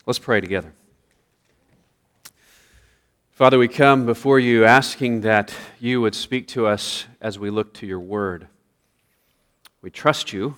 Let's pray together. Father, we come before you asking that you would speak to us as we look to your word. We trust you.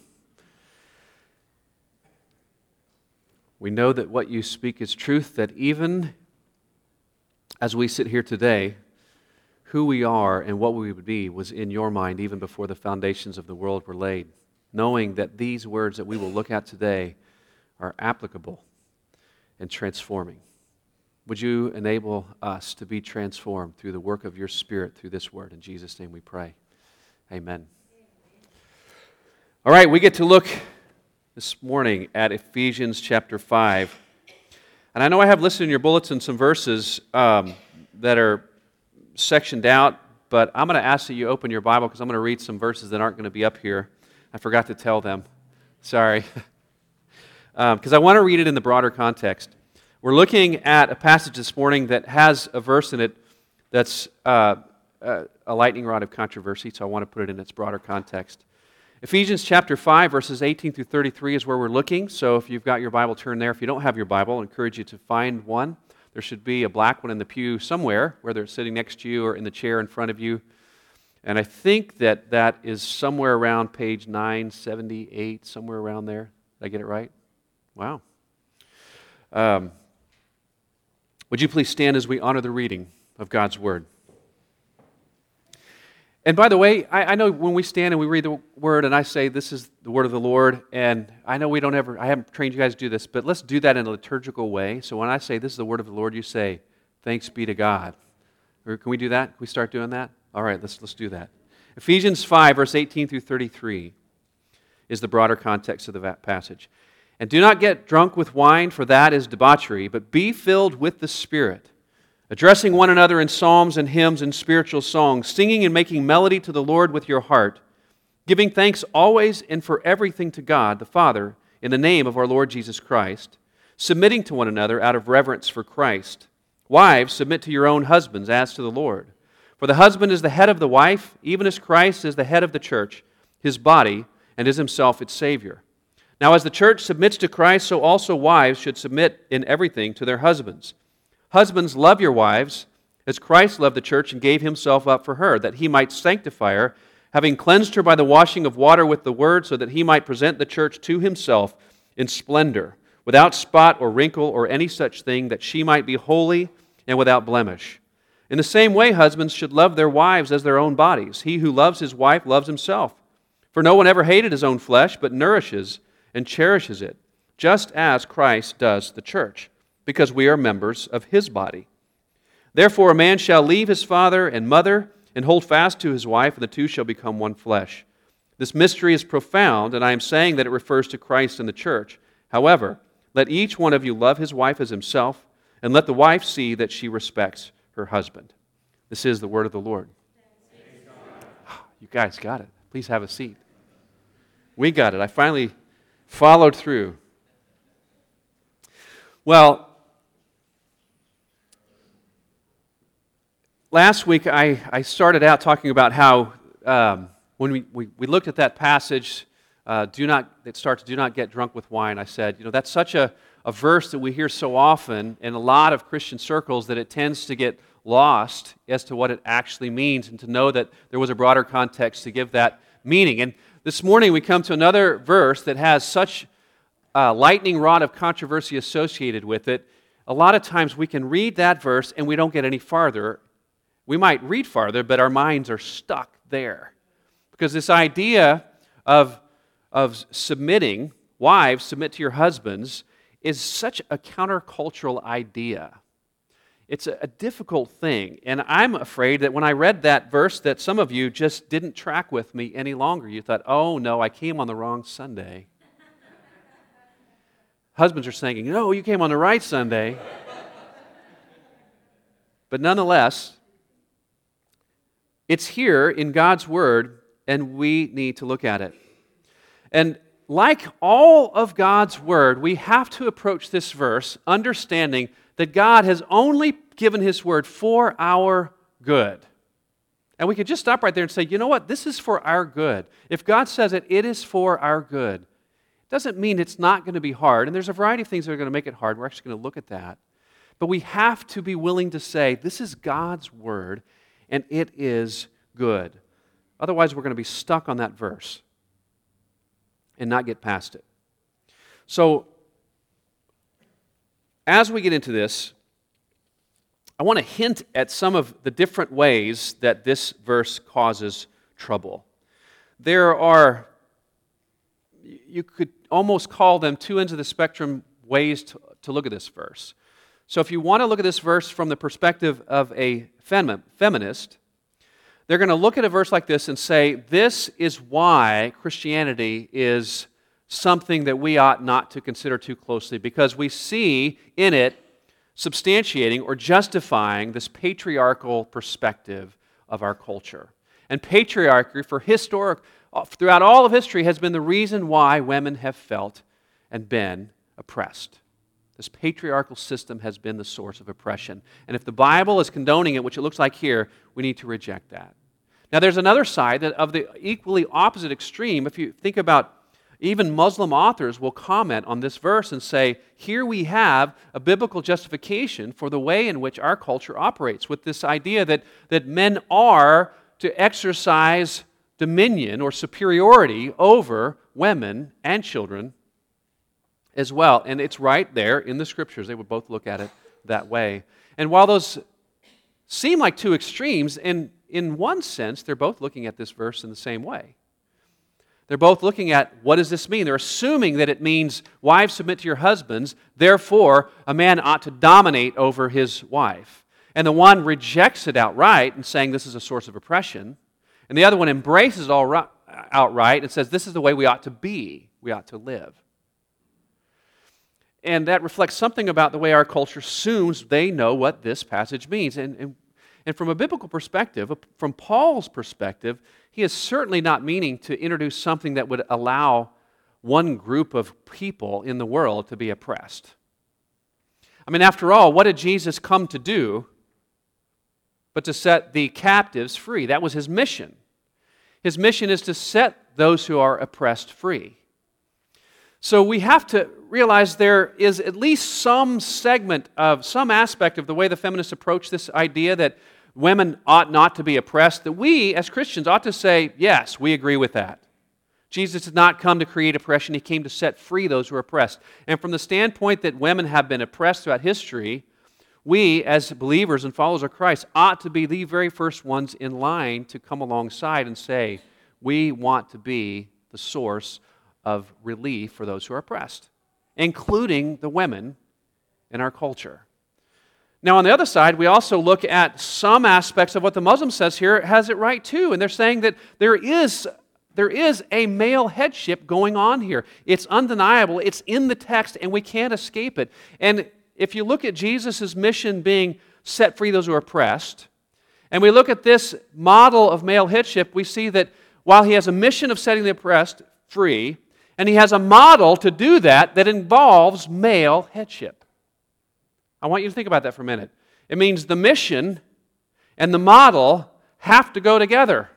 We know that what you speak is truth, that even as we sit here today, who we are and what we would be was in your mind even before the foundations of the world were laid, knowing that these words that we will look at today are applicable and transforming. Would you enable us to be transformed through the work of your Spirit through this word? In Jesus' name we pray. Amen. All right, we get to look this morning at Ephesians chapter 5. And I know I have listed in your bulletin some verses that are sectioned out, but I'm going to ask that you open your Bible because I'm going to read some verses that aren't going to be up here. I forgot to tell them. Sorry. Because I want to read it in the broader context. We're looking at a passage this morning that has a verse in it that's a lightning rod of controversy, so I want to put it in its broader context. Ephesians chapter 5, verses 18 through 33 is where we're looking, so if you've got your Bible, turn there. If you don't have your Bible, I encourage you to find one. There should be a black one in the pew somewhere, whether it's sitting next to you or in the chair in front of you. And I think that is somewhere around page 978, somewhere around there. Did I get it right? Wow. Would you please stand as we honor the reading of God's Word? And by the way, I know when we stand and we read the Word and I say this is the Word of the Lord, and I know I haven't trained you guys to do this, but let's do that in a liturgical way. So when I say this is the Word of the Lord, you say, thanks be to God. Or can we do that? Can we start doing that? All right, let's do that. Ephesians 5, verse 18 through 33 is the broader context of the passage. And do not get drunk with wine, for that is debauchery, but be filled with the Spirit, addressing one another in psalms and hymns and spiritual songs, singing and making melody to the Lord with your heart, giving thanks always and for everything to God the Father in the name of our Lord Jesus Christ, submitting to one another out of reverence for Christ. Wives, submit to your own husbands as to the Lord. For the husband is the head of the wife, even as Christ is the head of the church, his body, and is himself its Savior. Now as the church submits to Christ, so also wives should submit in everything to their husbands. Husbands, love your wives, as Christ loved the church and gave himself up for her, that he might sanctify her, having cleansed her by the washing of water with the word, so that he might present the church to himself in splendor, without spot or wrinkle or any such thing, that she might be holy and without blemish. In the same way, husbands should love their wives as their own bodies. He who loves his wife loves himself. For no one ever hated his own flesh, but nourishes and cherishes it, just as Christ does the church, because we are members of his body. Therefore a man shall leave his father and mother and hold fast to his wife, and the two shall become one flesh. This mystery is profound, and I am saying that it refers to Christ and the church. However, let each one of you love his wife as himself, and let the wife see that she respects her husband. This is the word of the Lord. You guys got it. Please have a seat. We got it. I finally followed through. Well, last week I started out talking about how when we looked at that passage, it starts, do not get drunk with wine. I said, that's such a verse that we hear so often in a lot of Christian circles that it tends to get lost as to what it actually means, and to know that there was a broader context to give that meaning. And this morning we come to another verse that has such a lightning rod of controversy associated with it. A lot of times we can read that verse and we don't get any farther. We might read farther, but our minds are stuck there. Because this idea of submitting, wives, submit to your husbands, is such a countercultural idea. It's a difficult thing, and I'm afraid that when I read that verse that some of you just didn't track with me any longer. You thought, oh no, I came on the wrong Sunday. Husbands are saying, no, you came on the right Sunday. But nonetheless, it's here in God's Word, and we need to look at it. And like all of God's Word, we have to approach this verse understanding that God has only given His Word for our good. And we could just stop right there and say, you know what? This is for our good. If God says it, it is for our good. It Doesn't mean it's not going to be hard, and there's a variety of things that are going to make it hard. We're actually going to look at that. But we have to be willing to say, this is God's Word, and it is good. Otherwise, we're going to be stuck on that verse and not get past it. So, as we get into this, I want to hint at some of the different ways that this verse causes trouble. There are, you could almost call them two ends of the spectrum ways to look at this verse. So if you want to look at this verse from the perspective of a feminist, they're going to look at a verse like this and say, this is why Christianity is something that we ought not to consider too closely, because we see in it substantiating or justifying this patriarchal perspective of our culture. And patriarchy throughout all of history has been the reason why women have felt and been oppressed. This patriarchal system has been the source of oppression. And if the Bible is condoning it, which it looks like here, we need to reject that. Now there's another side of the equally opposite extreme. If you think about, even Muslim authors will comment on this verse and say, here we have a biblical justification for the way in which our culture operates, with this idea that men are to exercise dominion or superiority over women and children as well. And it's right there in the Scriptures. They would both look at it that way. And while those seem like two extremes, in one sense, they're both looking at this verse in the same way. They're both looking at, what does this mean? They're assuming that it means, wives, submit to your husbands, therefore a man ought to dominate over his wife. And the one rejects it outright and saying this is a source of oppression, and the other one embraces it outright and says this is the way we ought to be, we ought to live. And that reflects something about the way our culture assumes they know what this passage means. And from a biblical perspective, from Paul's perspective, he is certainly not meaning to introduce something that would allow one group of people in the world to be oppressed. I mean, after all, what did Jesus come to do but to set the captives free? That was his mission. His mission is to set those who are oppressed free. So we have to realize there is at least some segment of, some aspect of the way the feminists approach this idea that women ought not to be oppressed, that we as Christians ought to say, yes, we agree with that. Jesus did not come to create oppression, he came to set free those who are oppressed. And from the standpoint that women have been oppressed throughout history, we as believers and followers of Christ ought to be the very first ones in line to come alongside and say, we want to be the source of relief for those who are oppressed, including the women in our culture. Now, on the other side, we also look at some aspects of what the Muslim says here has it right too, and they're saying that there is a male headship going on here. It's undeniable, it's in the text, and we can't escape it. And if you look at Jesus' mission being set free those who are oppressed, and we look at this model of male headship, we see that while he has a mission of setting the oppressed free, and he has a model to do that involves male headship. I want you to think about that for a minute. It means the mission and the model have to go together.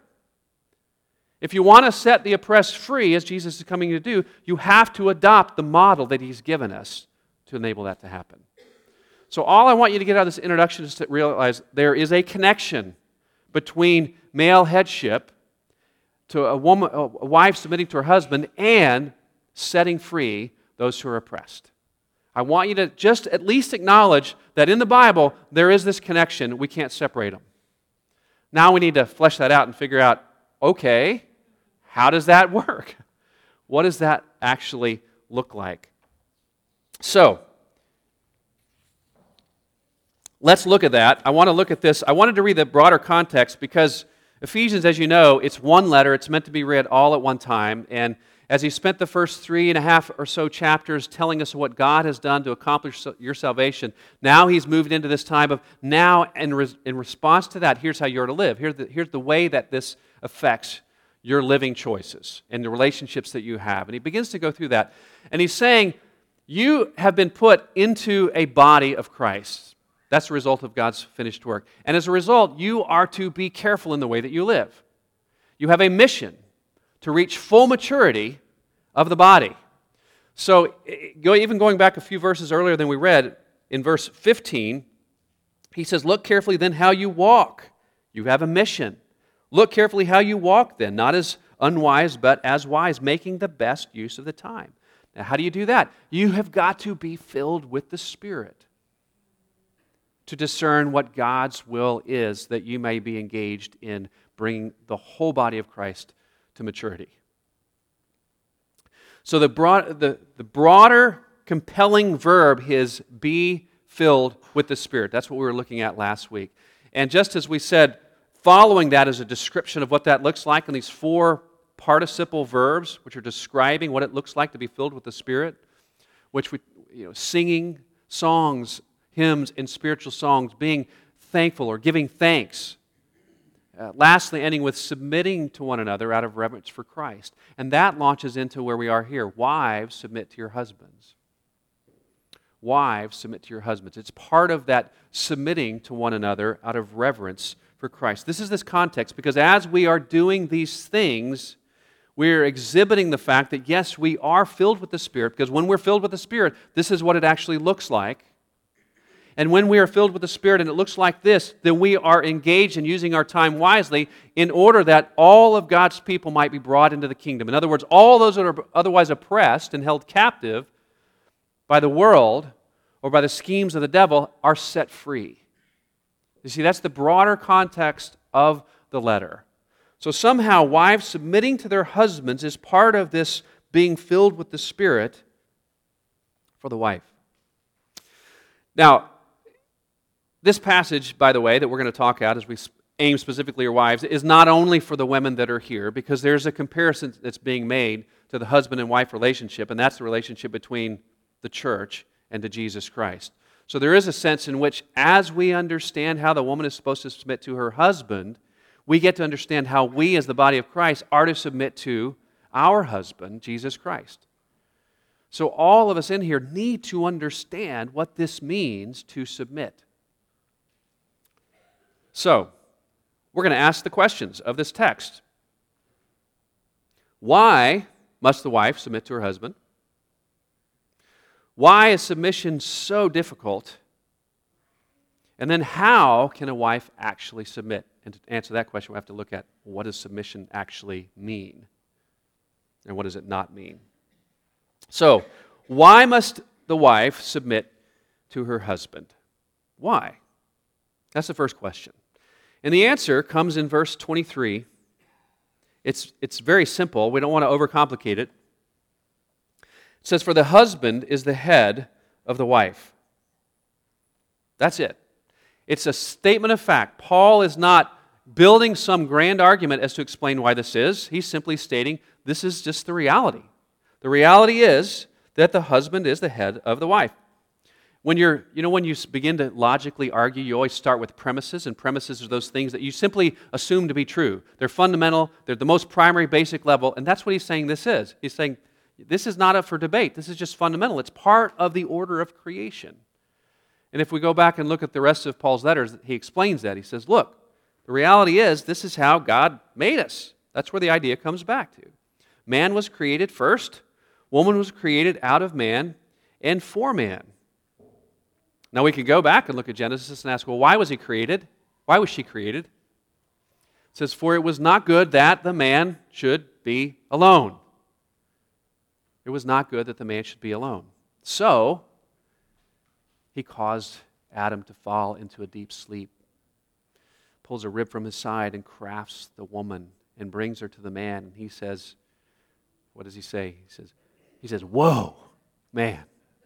If you want to set the oppressed free, as Jesus is coming to do, you have to adopt the model that he's given us to enable that to happen. So all I want you to get out of this introduction is to realize there is a connection between male headship to a wife submitting to her husband and setting free those who are oppressed. I want you to just at least acknowledge that in the Bible there is this connection. We can't separate them. Now we need to flesh that out and figure out, okay, how does that work? What does that actually look like? So, let's look at that. I want to look at this. I wanted to read the broader context because Ephesians, as you know, it's one letter. It's meant to be read all at one time. And as he spent the first 3.5 or so chapters telling us what God has done to accomplish your salvation, now he's moved into this time of now, in response to that, here's how you're to live. Here's the way that this affects your living choices and the relationships that you have. And he begins to go through that. And he's saying, you have been put into a body of Christ. That's the result of God's finished work. And as a result, you are to be careful in the way that you live. You have a mission to reach full maturity of the body. So even going back a few verses earlier than we read, in verse 15, he says, look carefully then how you walk. You have a mission. Look carefully how you walk then, not as unwise, but as wise, making the best use of the time. Now, how do you do that? You have got to be filled with the Spirit to discern what God's will is, that you may be engaged in bringing the whole body of Christ to maturity. So the broader, compelling verb is be filled with the Spirit. That's what we were looking at last week. And just as we said, following that is a description of what that looks like in these 4 participle verbs, which are describing what it looks like to be filled with the Spirit, which we, singing songs, hymns, and spiritual songs, being thankful or giving thanks. Lastly, ending with submitting to one another out of reverence for Christ. And that launches into where we are here. Wives, submit to your husbands. Wives, submit to your husbands. It's part of that submitting to one another out of reverence for Christ. This is this context because as we are doing these things, we're exhibiting the fact that yes, we are filled with the Spirit, because when we're filled with the Spirit, this is what it actually looks like. And when we are filled with the Spirit and it looks like this, then we are engaged in using our time wisely in order that all of God's people might be brought into the kingdom. In other words, all those that are otherwise oppressed and held captive by the world or by the schemes of the devil are set free. You see, that's the broader context of the letter. So somehow, wives submitting to their husbands is part of this being filled with the Spirit for the wife. Now, this passage, by the way, that we're going to talk about as we aim specifically at wives, is not only for the women that are here, because there's a comparison that's being made to the husband and wife relationship, and that's the relationship between the church and to Jesus Christ. So there is a sense in which, as we understand how the woman is supposed to submit to her husband, we get to understand how we, as the body of Christ, are to submit to our husband, Jesus Christ. So all of us in here need to understand what this means to submit. So, we're going to ask the questions of this text. Why must the wife submit to her husband? Why is submission so difficult? And then how can a wife actually submit? And to answer that question, we have to look at what does submission actually mean? And what does it not mean? So, why must the wife submit to her husband? Why? That's the first question. And the answer comes in verse 23. It's very simple. We don't want to overcomplicate it. It says, "For the husband is the head of the wife." That's it. It's a statement of fact. Paul is not building some grand argument as to explain why this is. He's simply stating this is just the reality. The reality is that the husband is the head of the wife. When you begin to logically argue, you always start with premises, and premises are those things that you simply assume to be true. They're fundamental, they're the most primary, basic level, and that's what he's saying this is. He's saying, this is not up for debate, this is just fundamental. It's part of the order of creation. And if we go back and look at the rest of Paul's letters, he explains that. He says, look, the reality is this is how God made us. That's where the idea comes back to. Man was created first, woman was created out of man and for man. Now we could go back and look at Genesis and ask, well, why was he created? Why was she created? It says, for it was not good that the man should be alone. It was not good that the man should be alone. So, he caused Adam to fall into a deep sleep, pulls a rib from his side and crafts the woman and brings her to the man. And he says, what does he say? He says, whoa, man.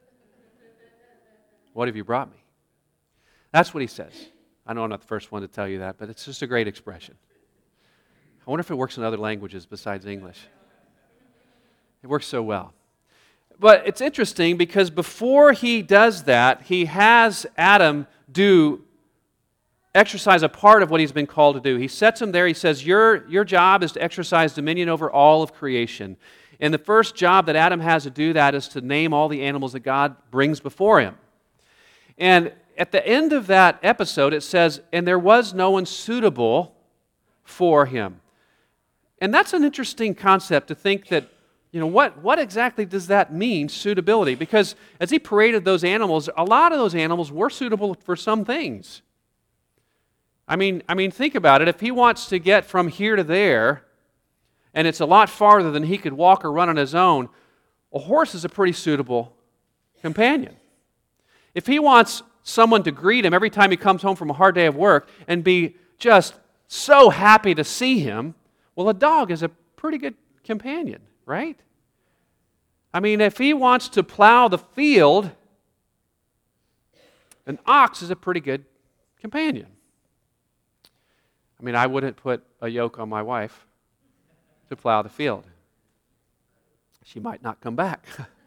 What have you brought me? That's what he says. I know I'm not the first one to tell you that, but it's just a great expression. I wonder if it works in other languages besides English. It works so well. But it's interesting because before he does that, he has Adam exercise a part of what he's been called to do. He sets him there. He says, your job is to exercise dominion over all of creation. And the first job that Adam has to do that is to name all the animals that God brings before him. And at the end of that episode, it says, and there was no one suitable for him. And that's an interesting concept to think that What exactly does that mean, suitability? Because as he paraded those animals, a lot of those animals were suitable for some things. I mean, think about it. If he wants to get from here to there, and it's a lot farther than he could walk or run on his own, a horse is a pretty suitable companion. If he wants someone to greet him every time he comes home from a hard day of work and be just so happy to see him, well, a dog is a pretty good companion, right? I mean, if he wants to plow the field, an ox is a pretty good companion. I mean, I wouldn't put a yoke on my wife to plow the field. She might not come back.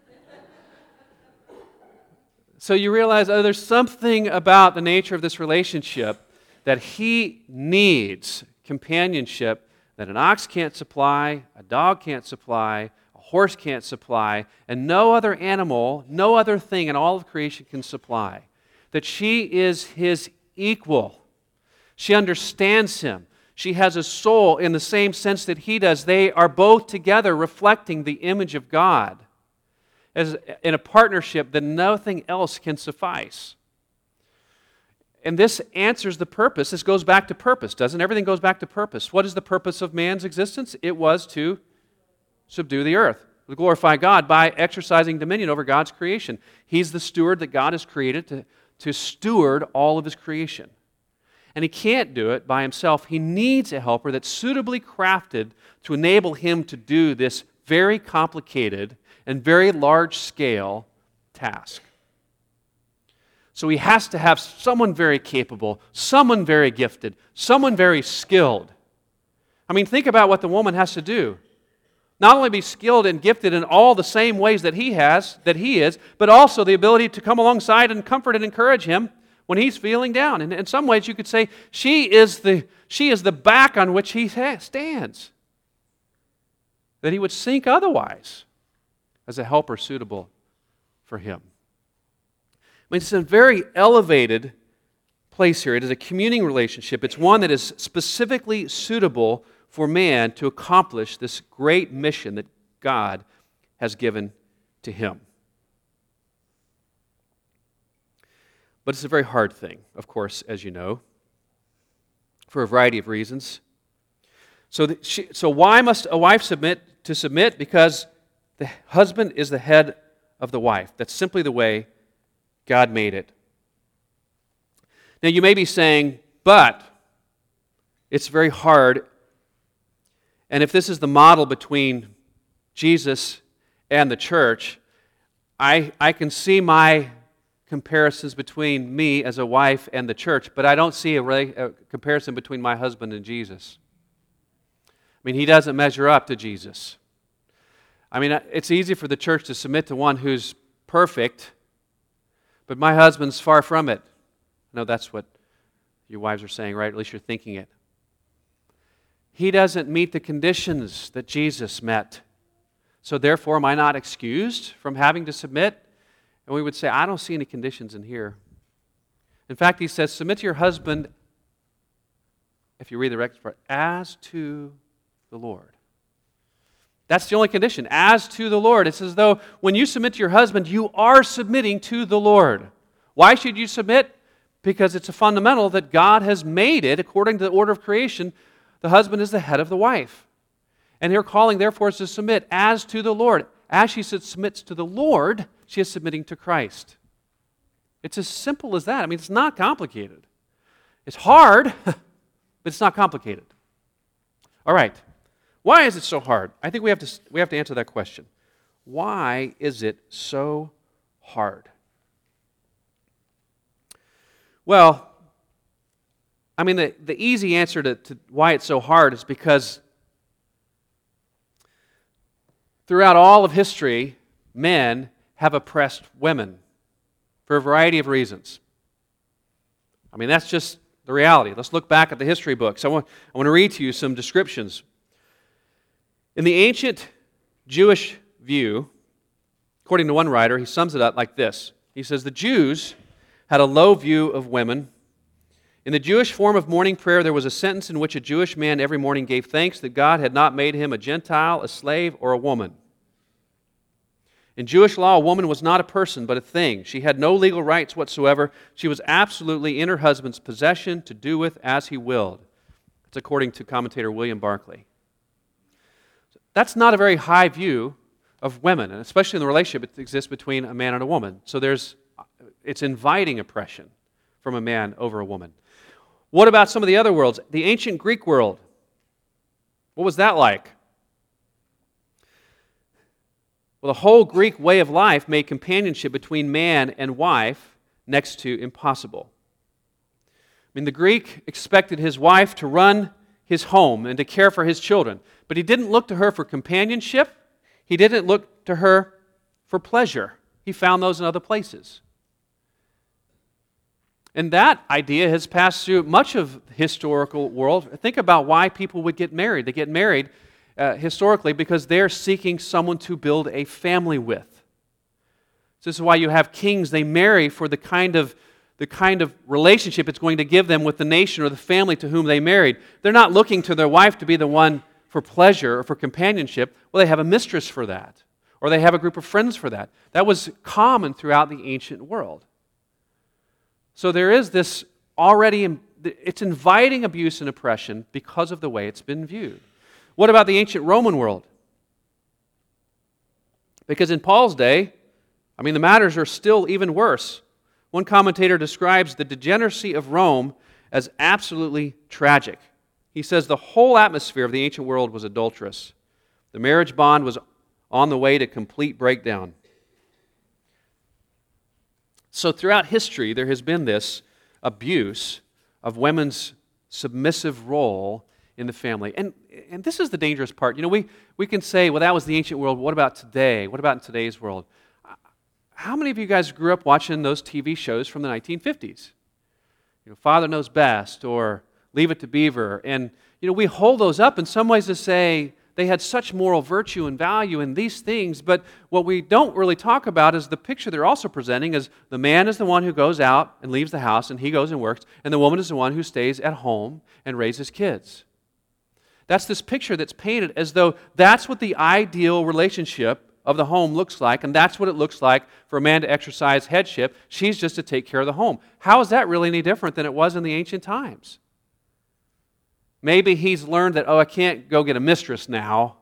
So you realize, there's something about the nature of this relationship that he needs companionship that an ox can't supply, a dog can't supply, a horse can't supply, and no other animal, no other thing in all of creation can supply. That she is his equal. She understands him. She has a soul in the same sense that he does. They are both together reflecting the image of God as in a partnership that nothing else can suffice. And this answers the purpose. This goes back to purpose, doesn't it? Everything goes back to purpose. What is the purpose of man's existence? It was to subdue the earth, to glorify God by exercising dominion over God's creation. He's the steward that God has created to steward all of his creation. And he can't do it by himself. He needs a helper that's suitably crafted to enable him to do this very complicated and very large-scale task. So he has to have someone very capable, someone very gifted, someone very skilled. I mean, think about what the woman has to do. Not only be skilled and gifted in all the same ways that he is, but also the ability to come alongside and comfort and encourage him when he's feeling down. And in some ways you could say she is the back on which he stands. That he would sink otherwise as a helper suitable for him. I mean, it's a very elevated place here. It is a communing relationship. It's one that is specifically suitable for man to accomplish this great mission that God has given to him. But it's a very hard thing, of course, as you know, for a variety of reasons. So why must a wife submit? Because the husband is the head of the wife. That's simply the way God made it. Now you may be saying, but it's very hard. And if this is the model between Jesus and the church, I can see my comparisons between me as a wife and the church, but I don't see a comparison between my husband and Jesus. I mean, he doesn't measure up to Jesus. I mean, it's easy for the church to submit to one who's perfect, but my husband's far from it. No, that's what your wives are saying, right? At least you're thinking it. He doesn't meet the conditions that Jesus met. So therefore, am I not excused from having to submit? And we would say, I don't see any conditions in here. In fact, he says, submit to your husband, if you read the next part, as to the Lord. That's the only condition, as to the Lord. It's as though when you submit to your husband, you are submitting to the Lord. Why should you submit? Because it's a fundamental that God has made it, according to the order of creation, the husband is the head of the wife. And her calling, therefore, is to submit as to the Lord. As she submits to the Lord, she is submitting to Christ. It's as simple as that. I mean, it's not complicated. It's hard, but it's not complicated. All right. Why is it so hard? I think we have to answer that question. Why is it so hard? Well, I mean, the easy answer to why it's so hard is because throughout all of history, men have oppressed women for a variety of reasons. I mean, that's just the reality. Let's look back at the history books. I want to read to you some descriptions. In the ancient Jewish view, according to one writer, he sums it up like this. He says, the Jews had a low view of women. In the Jewish form of morning prayer, there was a sentence in which a Jewish man every morning gave thanks that God had not made him a Gentile, a slave, or a woman. In Jewish law, a woman was not a person, but a thing. She had no legal rights whatsoever. She was absolutely in her husband's possession to do with as he willed. That's according to commentator William Barclay. That's not a very high view of women, and especially in the relationship that exists between a man and a woman. So it's inviting oppression from a man over a woman. What about some of the other worlds? The ancient Greek world. What was that like? Well, the whole Greek way of life made companionship between man and wife next to impossible. I mean, the Greek expected his wife to run his home and to care for his children, but he didn't look to her for companionship. He didn't look to her for pleasure. He found those in other places. And that idea has passed through much of the historical world. Think about why people would get married. They get married historically because they're seeking someone to build a family with. So this is why you have kings. They marry for the kind of relationship it's going to give them with the nation or the family to whom they married. They're not looking to their wife to be the one for pleasure or for companionship. Well, they have a mistress for that, or they have a group of friends for that. That was common throughout the ancient world. So there is this already, it's inviting abuse and oppression because of the way it's been viewed. What about the ancient Roman world? Because in Paul's day, the matters are still even worse. One commentator describes the degeneracy of Rome as absolutely tragic. He says the whole atmosphere of the ancient world was adulterous. The marriage bond was on the way to complete breakdown. So throughout history, there has been this abuse of women's submissive role in the family. And this is the dangerous part. We can say, well, that was the ancient world. What about today? What about in today's world? How many of you guys grew up watching those TV shows from the 1950s? Father Knows Best or Leave It to Beaver. And, we hold those up in some ways to say they had such moral virtue and value in these things, but what we don't really talk about is the picture they're also presenting is the man is the one who goes out and leaves the house and he goes and works, and the woman is the one who stays at home and raises kids. That's this picture that's painted as though that's what the ideal relationship of the home looks like, and that's what it looks like for a man to exercise headship. She's just to take care of the home. How is that really any different than it was in the ancient times? Maybe he's learned that, I can't go get a mistress now,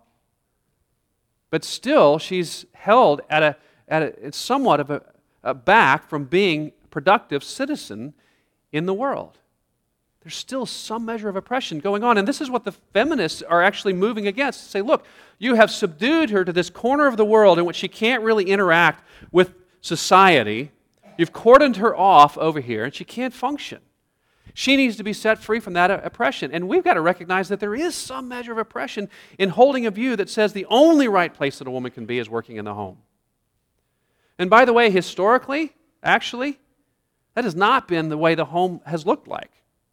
but still she's held at somewhat of a back from being a productive citizen in the world. There's still some measure of oppression going on. And this is what the feminists are actually moving against. Say, look, you have subdued her to this corner of the world in which she can't really interact with society. You've cordoned her off over here, and she can't function. She needs to be set free from that oppression. And we've got to recognize that there is some measure of oppression in holding a view that says the only right place that a woman can be is working in the home. And by the way, historically, actually, that has not been the way the home has looked like.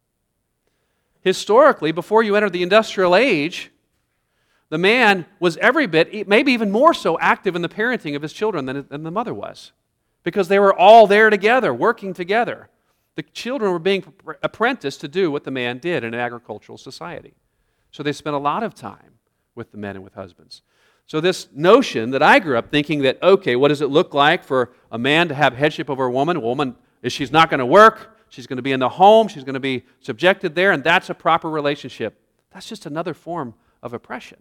Historically, before you entered the industrial age, the man was every bit, maybe even more so, active in the parenting of his children than the mother was. Because they were all there together, working together. The children were being apprenticed to do what the man did in an agricultural society. So they spent a lot of time with the men and with husbands. So this notion that I grew up thinking that, okay, what does it look like for a man to have headship over a woman? A woman, she's not going to work. She's going to be in the home. She's going to be subjected there, and that's a proper relationship. That's just another form of oppression.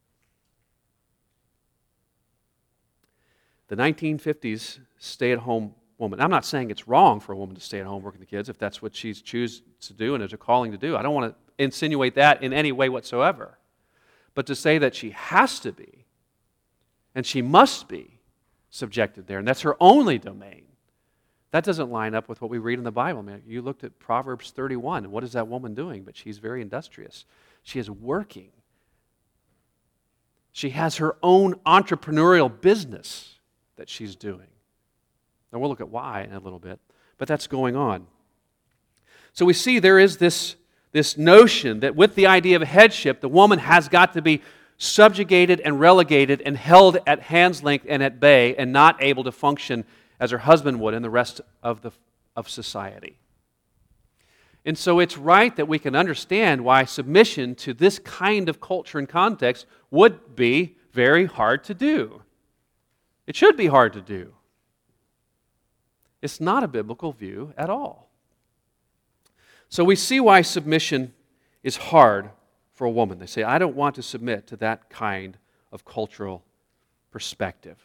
The 1950s stay-at-home woman. I'm not saying it's wrong for a woman to stay at home working with the kids if that's what she chooses to do and is a calling to do. I don't want to insinuate that in any way whatsoever. But to say that she has to be and she must be subjected there, and that's her only domain, that doesn't line up with what we read in the Bible. Man, you looked at Proverbs 31, and what is that woman doing? But she's very industrious. She is working. She has her own entrepreneurial business that she's doing. And we'll look at why in a little bit, but that's going on. So we see there is this notion that with the idea of headship, the woman has got to be subjugated and relegated and held at hand's length and at bay and not able to function as her husband would in the rest of society. And so it's right that we can understand why submission to this kind of culture and context would be very hard to do. It should be hard to do. It's not a biblical view at all. So we see why submission is hard for a woman. They say, I don't want to submit to that kind of cultural perspective.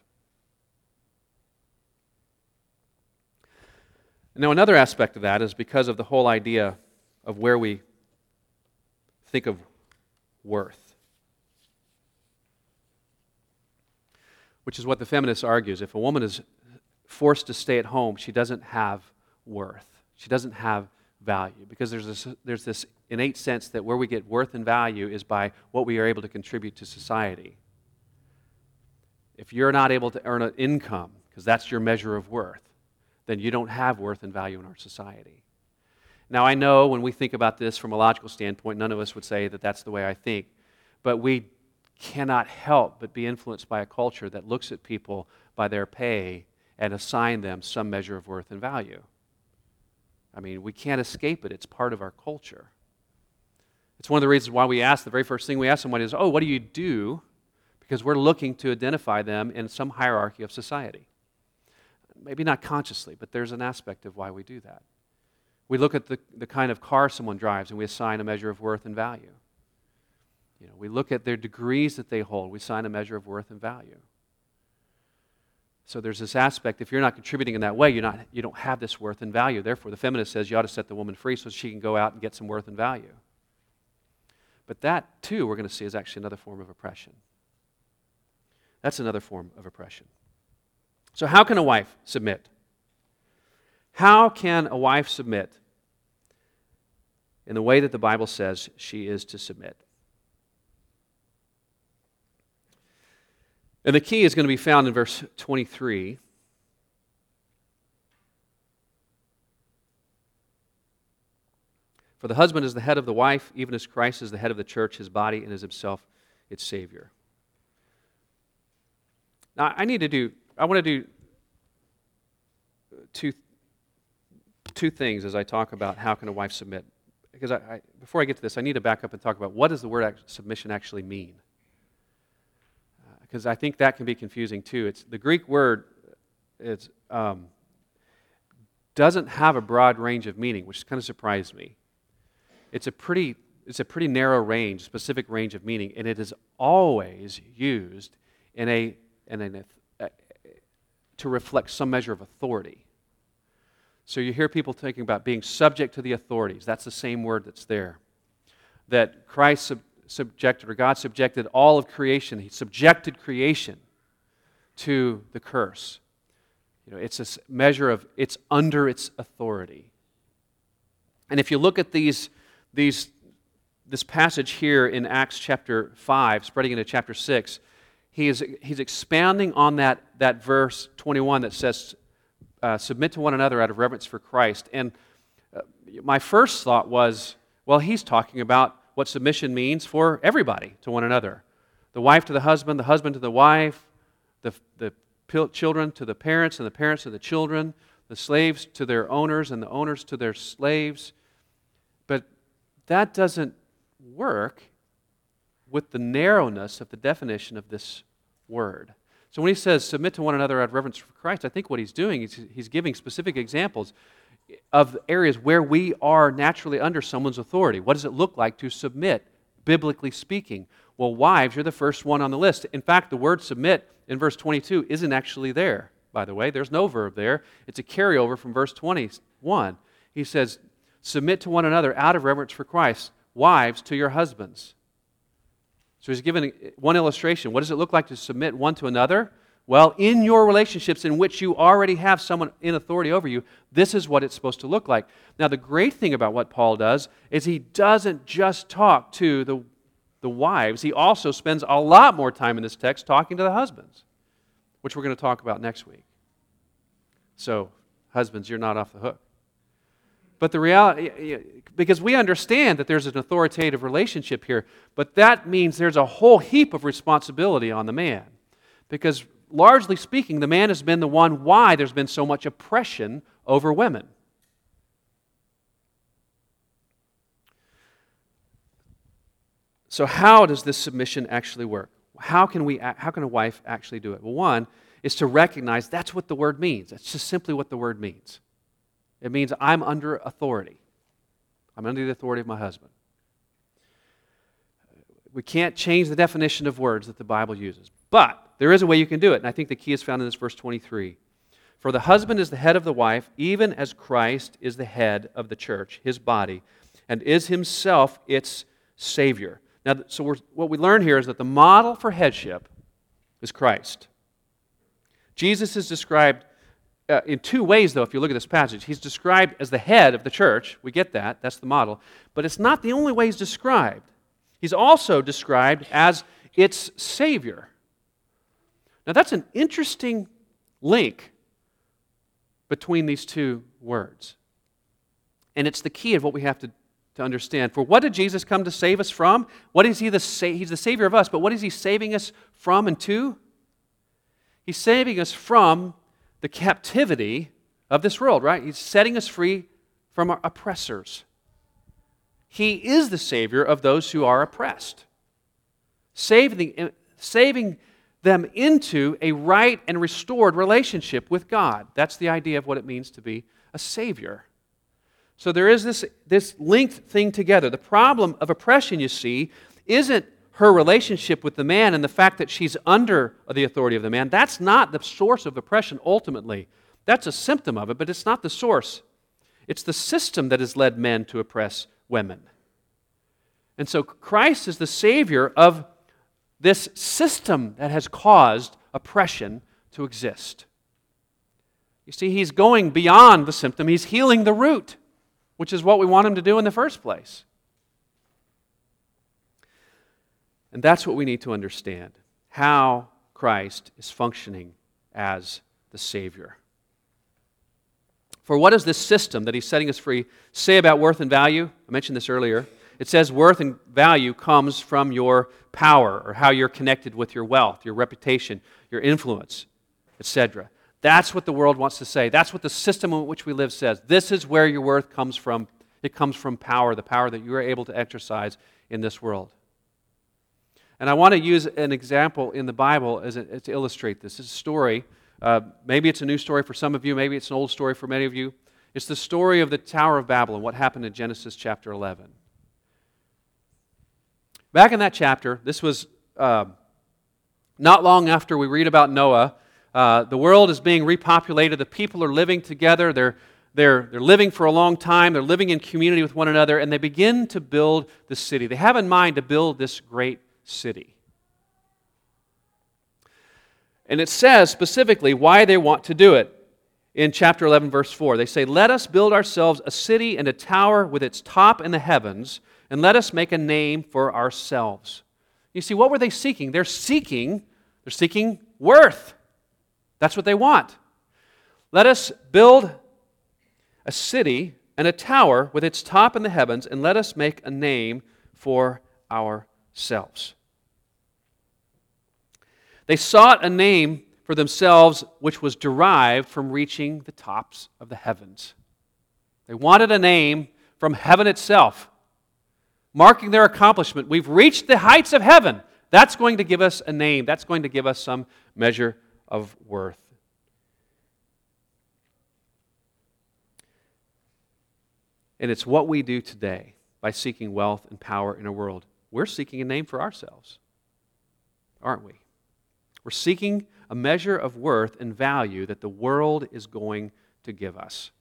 Now, another aspect of that is because of the whole idea of where we think of worth, which is what the feminist argues. If a woman is forced to stay at home, she doesn't have worth. She doesn't have value, because there's this innate sense that where we get worth and value is by what we are able to contribute to society. If you're not able to earn an income, because that's your measure of worth, then you don't have worth and value in our society. Now, I know when we think about this from a logical standpoint, none of us would say that that's the way I think, but we cannot help but be influenced by a culture that looks at people by their pay and assign them some measure of worth and value. I mean, we can't escape it. It's part of our culture. It's one of the reasons why we ask, the very first thing we ask somebody is, oh, what do you do? Because we're looking to identify them in some hierarchy of society. Maybe not consciously, but there's an aspect of why we do that. We look at the kind of car someone drives and we assign a measure of worth and value. We look at their degrees that they hold. We assign a measure of worth and value. So there's this aspect, if you're not contributing in that way, you don't have this worth and value. Therefore, the feminist says you ought to set the woman free so she can go out and get some worth and value. But that, too, we're going to see is actually another form of oppression. That's another form of oppression. So how can a wife submit? How can a wife submit in the way that the Bible says she is to submit? And the key is going to be found in verse 23. For the husband is the head of the wife, even as Christ is the head of the church, his body, and is himself its Savior. Now, I want to do two things as I talk about how can a wife submit. Because before I get to this, I need to back up and talk about what does the word submission actually mean. Because I think that can be confusing too. It's the Greek word doesn't have a broad range of meaning, which kind of surprised me. It's a pretty narrow range, specific range of meaning, and it is always used to reflect some measure of authority. So you hear people talking about being subject to the authorities. That's the same word that's there. That Christ subjected, or God subjected all of creation. He subjected creation to the curse. It's a measure of it's under its authority. And if you look at this passage here in Acts chapter 5, spreading into chapter 6, he's expounding on that verse 21 that says, submit to one another out of reverence for Christ. And my first thought was, well, he's talking about what submission means for everybody to one another. The wife to the husband to the wife, the children to the parents, and the parents to the children, the slaves to their owners, and the owners to their slaves. But that doesn't work with the narrowness of the definition of this word. So when he says submit to one another out of reverence for Christ, I think what he's doing is he's giving specific examples of areas where we are naturally under someone's authority. What does it look like to submit, biblically speaking? Well, wives, you're the first one on the list. In fact, the word submit in verse 22 isn't actually there, by the way. There's no verb there. It's a carryover from verse 21. He says, submit to one another out of reverence for Christ. Wives, to your husbands. So he's given one illustration. What does it look like to submit one to another? Well, in your relationships in which you already have someone in authority over you, this is what it's supposed to look like. Now, the great thing about what Paul does is he doesn't just talk to the wives. He also spends a lot more time in this text talking to the husbands, which we're going to talk about next week. So, husbands, you're not off the hook. But the reality, because we understand that there's an authoritative relationship here, but that means there's a whole heap of responsibility on the man. Because largely speaking, the man has been the one why there's been so much oppression over women. So how does this submission actually work? how can a wife actually do it? Well, one is to recognize that's what the word means. That's just simply what the word means. It means I'm under authority. I'm under the authority of my husband. We can't change the definition of words that the Bible uses. But there is a way you can do it, and I think the key is found in this verse 23. For the husband is the head of the wife, even as Christ is the head of the church, his body, and is himself its Savior. Now, what we learn here is that the model for headship is Christ. Jesus is described in two ways, though, if you look at this passage. He's described as the head of the church. We get that. That's the model. But it's not the only way he's described. He's also described as its Savior. Now, that's an interesting link between these two words. And it's the key of what we have to understand. For what did Jesus come to save us from? What is He's the Savior of us, but what is He saving us from and to? He's saving us from the captivity of this world, right? He's setting us free from our oppressors. He is the Savior of those who are oppressed, saving them into a right and restored relationship with God. That's the idea of what it means to be a Savior. So there is this linked thing together. The problem of oppression, you see, isn't her relationship with the man and the fact that she's under the authority of the man. That's not the source of oppression ultimately. That's a symptom of it, but it's not the source. It's the system that has led men to oppress women. And so Christ is the Savior of this system that has caused oppression to exist. You see, He's going beyond the symptom. He's healing the root, which is what we want Him to do in the first place. And that's what we need to understand, how Christ is functioning as the Savior. For what does this system that He's setting us free say about worth and value? I mentioned this earlier. It says worth and value comes from your power, or how you're connected with your wealth, your reputation, your influence, etc. That's what the world wants to say. That's what the system in which we live says. This is where your worth comes from. It comes from power, the power that you are able to exercise in this world. And I want to use an example in the Bible to illustrate this. It's a story. Maybe it's a new story for some of you. Maybe it's an old story for many of you. It's the story of the Tower of Babel and what happened in Genesis chapter 11. Back in that chapter, this was not long after we read about Noah. The world is being repopulated. The people are living together. They're living for a long time. They're living in community with one another, and they begin to build the city. They have in mind to build this great city. And it says specifically why they want to do it. In chapter 11, verse 4, they say, "Let us build ourselves a city and a tower with its top in the heavens, and let us make a name for ourselves." You see, what were they seeking? They're seeking worth. That's what they want. Let us build a city and a tower with its top in the heavens, and let us make a name for ourselves. They sought a name for themselves which was derived from reaching the tops of the heavens. They wanted a name from heaven itself, marking their accomplishment. We've reached the heights of heaven. That's going to give us a name. That's going to give us some measure of worth. And it's what we do today by seeking wealth and power in a world. We're seeking a name for ourselves, aren't we? We're seeking a measure of worth and value that the world is going to give us.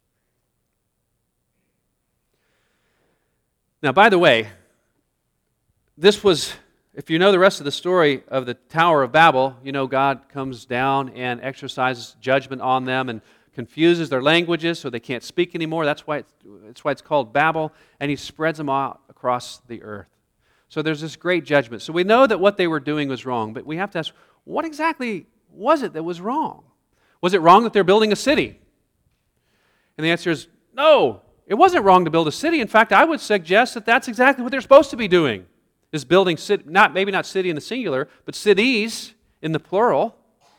Now, by the way, this was, if you know the rest of the story of the Tower of Babel, you know God comes down and exercises judgment on them and confuses their languages so they can't speak anymore. That's why it's called Babel, and He spreads them out across the earth. So there's this great judgment. So we know that what they were doing was wrong, but we have to ask, what exactly was it that was wrong? Was it wrong that they're building a city? And the answer is no. It wasn't wrong to build a city. In fact, I would suggest that that's exactly what they're supposed to be doing, is building, maybe not city in the singular, but cities in the plural.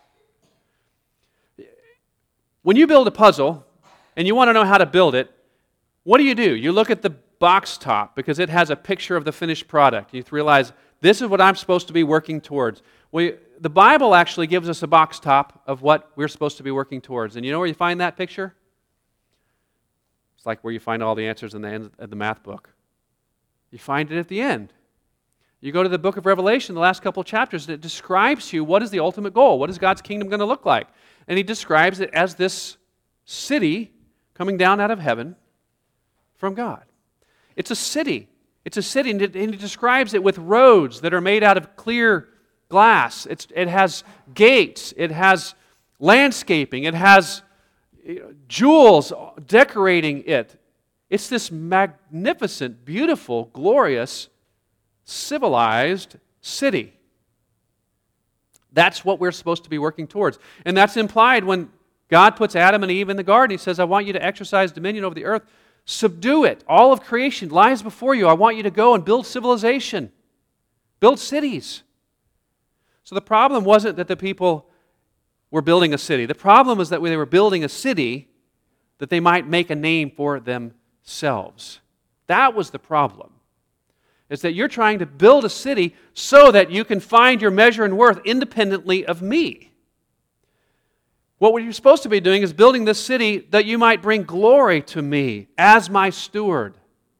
When you build a puzzle and you want to know how to build it, what do? You look at the box top because it has a picture of the finished product. You realize this is what I'm supposed to be working towards. The Bible actually gives us a box top of what we're supposed to be working towards. And you know where you find that picture? It's like where you find all the answers in the end of the math book. You find it at the end. You go to the book of Revelation, the last couple of chapters, and it describes to you what is the ultimate goal. What is God's kingdom going to look like? And he describes it as this city coming down out of heaven from God. It's a city. It's a city, and he describes it with roads that are made out of clear glass. It has gates. It has landscaping. It has jewels decorating it. It's this magnificent, beautiful, glorious, civilized city. That's what we're supposed to be working towards. And that's implied when God puts Adam and Eve in the garden. He says, I want you to exercise dominion over the earth. Subdue it. All of creation lies before you. I want you to go and build civilization. Build cities. So the problem wasn't that the people were building a city. The problem was that they were building a city that they might make a name for themselves. That was the problem. Is that you're trying to build a city so that you can find your measure and worth independently of me. What you're supposed to be doing is building this city that you might bring glory to me as my steward.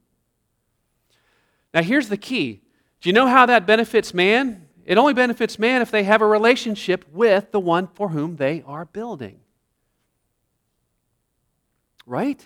Now here's the key. Do you know how that benefits man? It only benefits man if they have a relationship with the one for whom they are building. Right?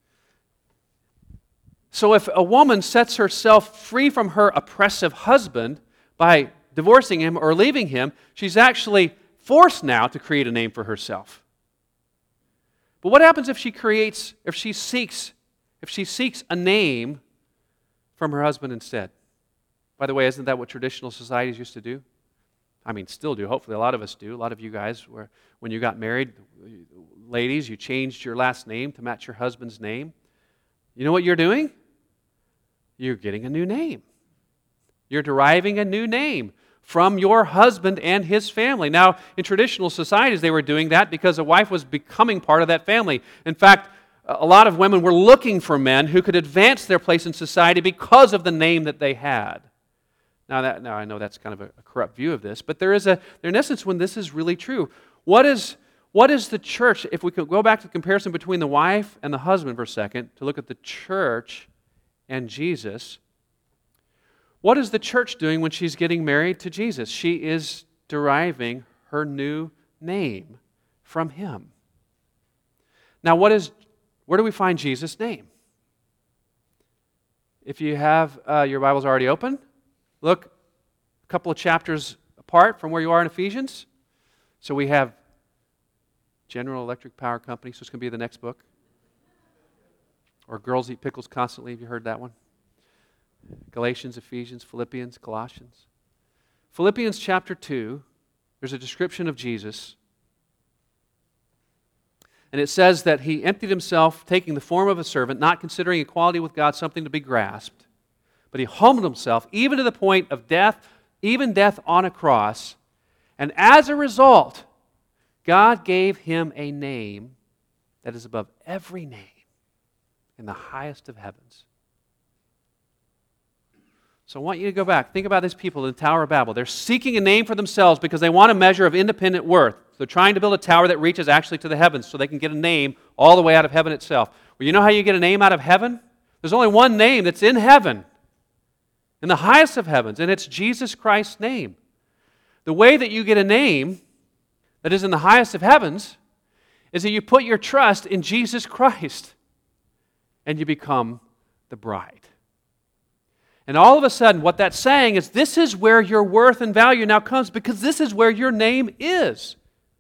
So if a woman sets herself free from her oppressive husband by divorcing him or leaving him, she's actually forced now to create a name for herself. But what happens if she seeks a name from her husband instead? By the way, isn't that what traditional societies used to do? I mean, still do. Hopefully a lot of us do. A lot of you guys, when you got married, ladies, you changed your last name to match your husband's name. You know what you're doing? You're getting a new name. You're deriving a new name from your husband and his family. Now, in traditional societies, they were doing that because a wife was becoming part of that family. In fact, a lot of women were looking for men who could advance their place in society because of the name that they had. Now I know that's kind of a corrupt view of this, but there is in essence, when this is really true. What is the church, if we could go back to the comparison between the wife and the husband for a second, to look at the church and Jesus, what is the church doing when she's getting married to Jesus? She is deriving her new name from Him. Now, where do we find Jesus' name? If you have your Bibles already open, look a couple of chapters apart from where you are in Ephesians. So we have General Electric Power Company, so it's going to be the next book. Or Girls Eat Pickles Constantly, have you heard that one? Galatians, Ephesians, Philippians, Colossians. Philippians chapter 2, there's a description of Jesus. And it says that He emptied Himself, taking the form of a servant, not considering equality with God something to be grasped, but He humbled Himself even to the point of death, even death on a cross. And as a result, God gave Him a name that is above every name in the highest of heavens. So I want you to go back. Think about these people in the Tower of Babel. They're seeking a name for themselves because they want a measure of independent worth. They're trying to build a tower that reaches actually to the heavens so they can get a name all the way out of heaven itself. Well, you know how you get a name out of heaven? There's only one name that's in heaven, in the highest of heavens, and it's Jesus Christ's name. The way that you get a name that is in the highest of heavens is that you put your trust in Jesus Christ and you become the bride. And all of a sudden, what that's saying is this is where your worth and value now comes because this is where your name is.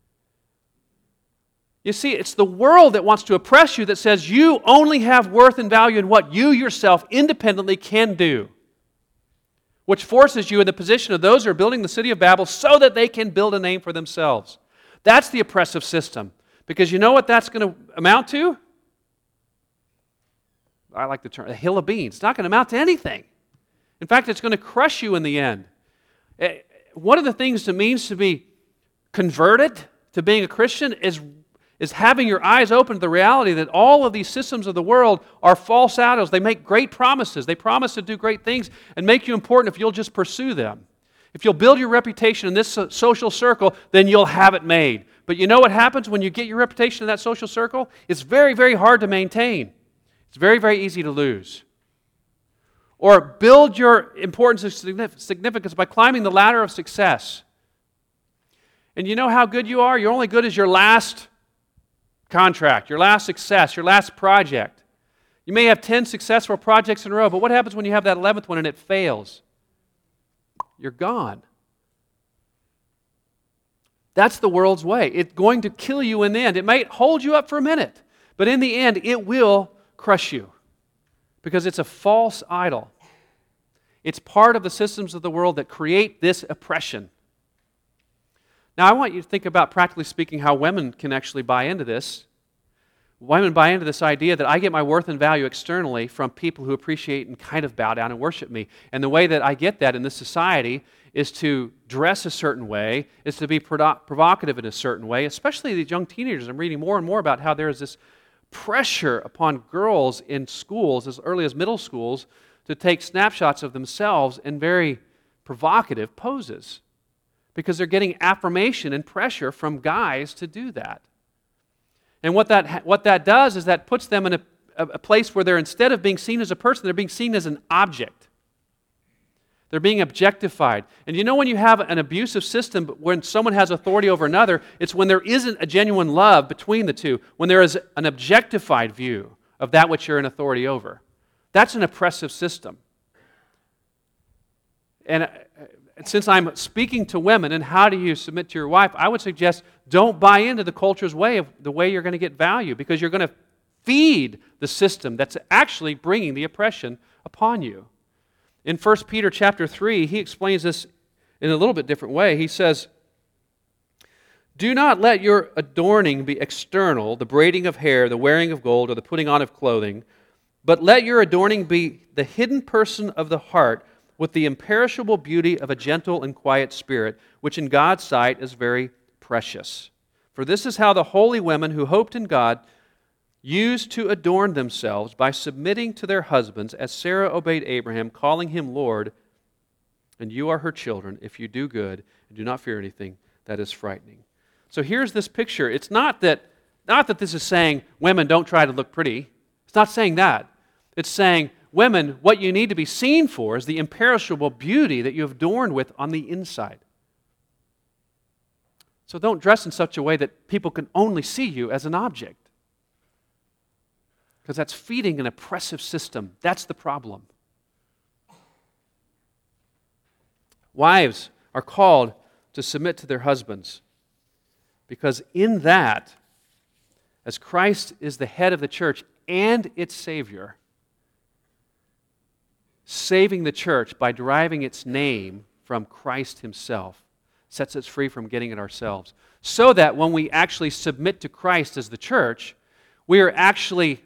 You see, it's the world that wants to oppress you that says you only have worth and value in what you yourself independently can do, which forces you in the position of those who are building the city of Babel so that they can build a name for themselves. That's the oppressive system. Because you know what that's going to amount to? I like the term, a hill of beans. It's not going to amount to anything. In fact, it's going to crush you in the end. One of the things it means to be converted to being a Christian is is having your eyes open to the reality that all of these systems of the world are false idols. They make great promises. They promise to do great things and make you important if you'll just pursue them. If you'll build your reputation in this social circle, then you'll have it made. But you know what happens when you get your reputation in that social circle? It's very, very hard to maintain. It's very, very easy to lose. Or build your importance and significance by climbing the ladder of success. And you know how good you are? You're only good as your last contract, your last success, your last project. You may have 10 successful projects in a row, but what happens when you have that 11th one and it fails? You're gone. That's the world's way. It's going to kill you in the end. It might hold you up for a minute, but in the end, it will crush you because it's a false idol. It's part of the systems of the world that create this oppression. Now, I want you to think about, practically speaking, how women can actually buy into this. Women buy into this idea that I get my worth and value externally from people who appreciate and kind of bow down and worship me. And the way that I get that in this society is to dress a certain way, is to be provocative in a certain way, especially these young teenagers. I'm reading more and more about how there is this pressure upon girls in schools, as early as middle schools, to take snapshots of themselves in very provocative poses because they're getting affirmation and pressure from guys to do that. And what that does is that puts them in a place where they're, instead of being seen as a person, they're being seen as an object. They're being objectified. And you know when you have an abusive system, when someone has authority over another, it's when there isn't a genuine love between the two, when there is an objectified view of that which you're in authority over. That's an oppressive system. And since I'm speaking to women and how do you submit to your wife, I would suggest don't buy into the culture's way of the way you're going to get value, because you're going to feed the system that's actually bringing the oppression upon you. In 1 Peter chapter 3, he explains this in a little bit different way. He says, "Do not let your adorning be external, the braiding of hair, the wearing of gold, or the putting on of clothing, but let your adorning be the hidden person of the heart, with the imperishable beauty of a gentle and quiet spirit, which in God's sight is very precious. For this is how the holy women who hoped in God used to adorn themselves, by submitting to their husbands, as Sarah obeyed Abraham, calling him Lord. And you are her children, if you do good and do not fear anything that is frightening." So here's this picture. It's not that this is saying, women, don't try to look pretty. It's not saying that. It's saying, women, what you need to be seen for is the imperishable beauty that you have adorned with on the inside. So don't dress in such a way that people can only see you as an object, because that's feeding an oppressive system. That's the problem. Wives are called to submit to their husbands, because in that, as Christ is the head of the church and its Savior, saving the church by deriving its name from Christ Himself sets us free from getting it ourselves. So that when we actually submit to Christ as the church, we are actually,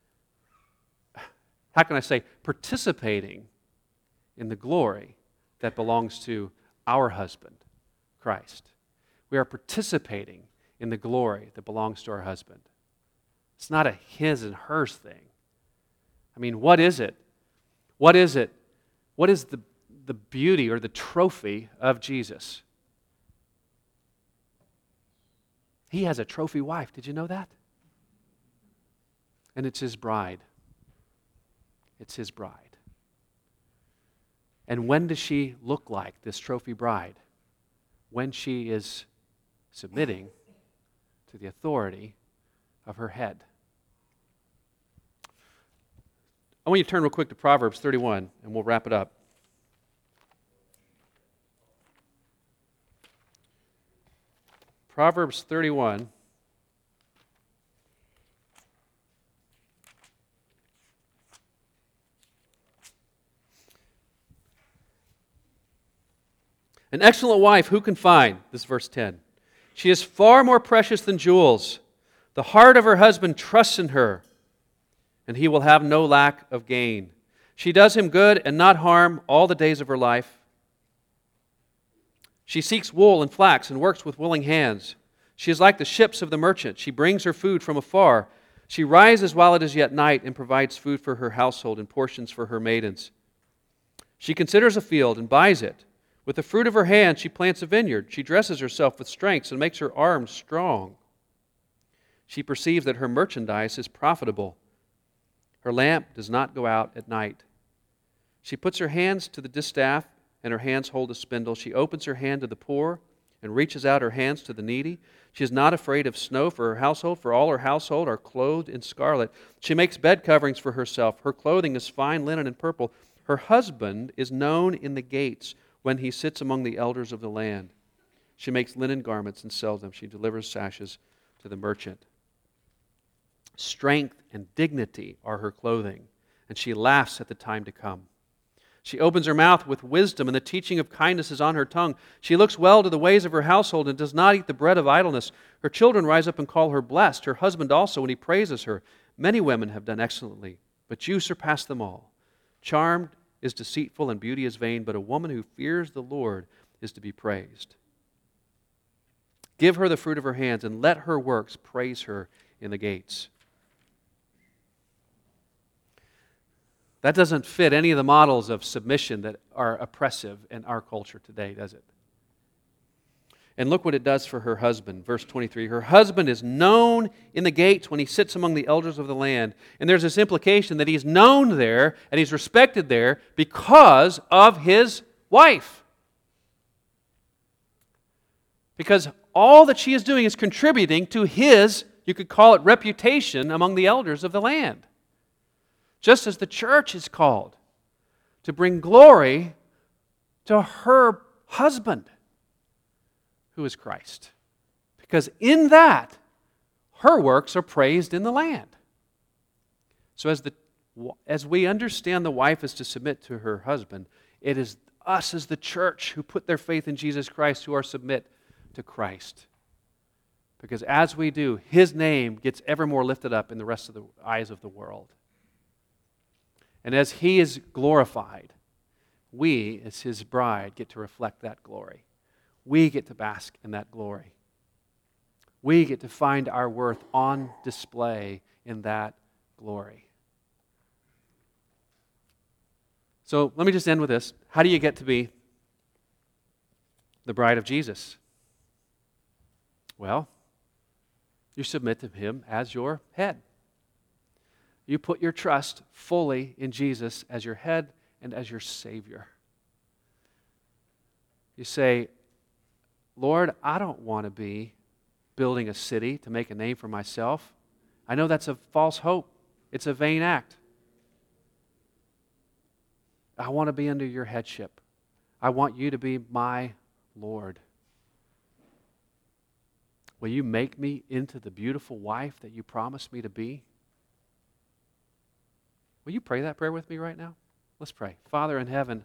how can I say, participating in the glory that belongs to our husband, Christ. We are participating in the glory that belongs to our husband. It's not a his and hers thing. I mean, what is it? What is it? What is the beauty or the trophy of Jesus? He has a trophy wife. Did you know that? And it's His bride. It's His bride. And when does she look like this trophy bride? When she is submitting to the authority of her head. I want you to turn real quick to Proverbs 31, and we'll wrap it up. Proverbs 31. An excellent wife who can find? This is verse 10. She is far more precious than jewels. The heart of her husband trusts in her, and he will have no lack of gain. She does him good and not harm all the days of her life. She seeks wool and flax and works with willing hands. She is like the ships of the merchant. She brings her food from afar. She rises while it is yet night and provides food for her household and portions for her maidens. She considers a field and buys it. With the fruit of her hand she plants a vineyard. She dresses herself with strengths and makes her arms strong. She perceives that her merchandise is profitable. Her lamp does not go out at night. She puts her hands to the distaff, and her hands hold a spindle. She opens her hand to the poor and reaches out her hands to the needy. She is not afraid of snow for her household, for all her household are clothed in scarlet. She makes bed coverings for herself. Her clothing is fine linen and purple. Her husband is known in the gates when he sits among the elders of the land. She makes linen garments and sells them. She delivers sashes to the merchant. Strength and dignity are her clothing, and she laughs at the time to come. She opens her mouth with wisdom, and the teaching of kindness is on her tongue. She looks well to the ways of her household and does not eat the bread of idleness. Her children rise up and call her blessed, her husband also, when he praises her. Many women have done excellently, but you surpass them all. Charm is deceitful and beauty is vain, but a woman who fears the Lord is to be praised. Give her the fruit of her hands, and let her works praise her in the gates. That doesn't fit any of the models of submission that are oppressive in our culture today, does it? And look what it does for her husband. Verse 23, her husband is known in the gates when he sits among the elders of the land. And there's this implication that he's known there and he's respected there because of his wife. Because all that she is doing is contributing to his, you could call it, reputation among the elders of the land. Just as the church is called to bring glory to her husband, who is Christ. Because in that, her works are praised in the land. So as we understand the wife is to submit to her husband, it is us as the church who put their faith in Jesus Christ who are submit to Christ. Because as we do, His name gets ever more lifted up in the rest of the eyes of the world. And as He is glorified, we, as His bride, get to reflect that glory. We get to bask in that glory. We get to find our worth on display in that glory. So let me just end with this. How do you get to be the bride of Jesus? Well, you submit to Him as your head. You put your trust fully in Jesus as your head and as your Savior. You say, Lord, I don't want to be building a city to make a name for myself. I know that's a false hope. It's a vain act. I want to be under your headship. I want you to be my Lord. Will you make me into the beautiful wife that you promised me to be? Will you pray that prayer with me right now? Let's pray. Father in heaven,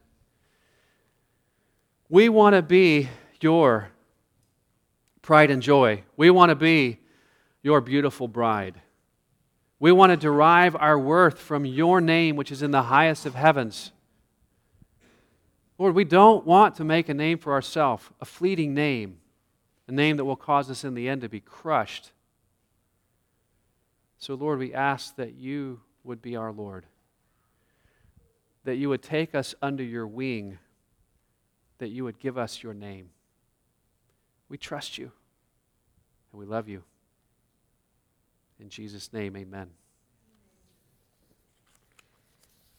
we want to be your pride and joy. We want to be your beautiful bride. We want to derive our worth from your name, which is in the highest of heavens. Lord, we don't want to make a name for ourselves, a fleeting name, a name that will cause us in the end to be crushed. So, Lord, we ask that you would be our Lord, that you would take us under your wing, that you would give us your name. We trust you, and we love you. In Jesus' name, amen.